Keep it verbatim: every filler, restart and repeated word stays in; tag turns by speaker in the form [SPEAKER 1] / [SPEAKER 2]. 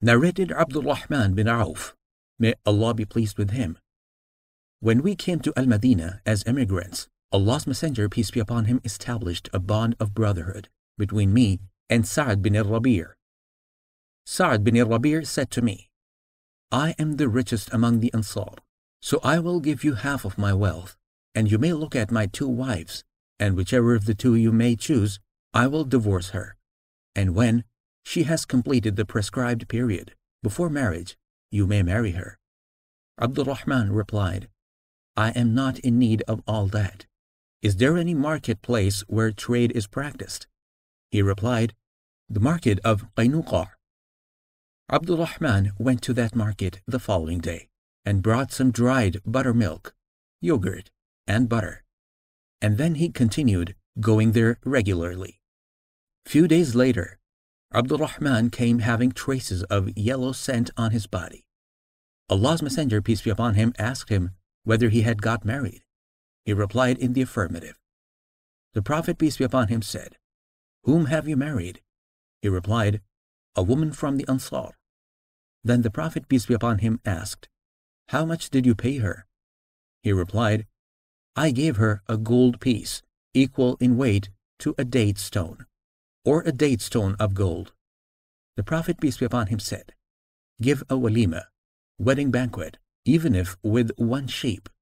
[SPEAKER 1] Narrated Abdurrahman bin Auf, may Allah be pleased with him. When we came to Al-Madinah as immigrants, Allah's Messenger, peace be upon him, established a bond of brotherhood between me and Sa'd bin al-Rabi'. Sa'd bin al-Rabi' said to me, I am the richest among the Ansar, so I will give you half of my wealth, and you may look at my two wives, and whichever of the two you may choose, I will divorce her. And when she has completed the prescribed period before marriage, you may marry her. Abdurrahman replied, I am not in need of all that. Is there any marketplace where trade is practiced? He replied, the market of Qaynuqa. Abdurrahman went to that market the following day and brought some dried buttermilk, yogurt, and butter. And then he continued going there regularly. Few days later, Abdurrahman came having traces of yellow scent on his body. Allah's Messenger, peace be upon him, asked him whether he had got married. He replied in the affirmative. The Prophet, peace be upon him, said, Whom have you married? He replied, A woman from the Ansar. Then the Prophet, peace be upon him, asked, How much did you pay her? He replied, I gave her a gold piece, equal in weight to a date stone, or a date stone of gold. The Prophet, peace be upon him, said, Give a walima, wedding banquet, even if with one sheep.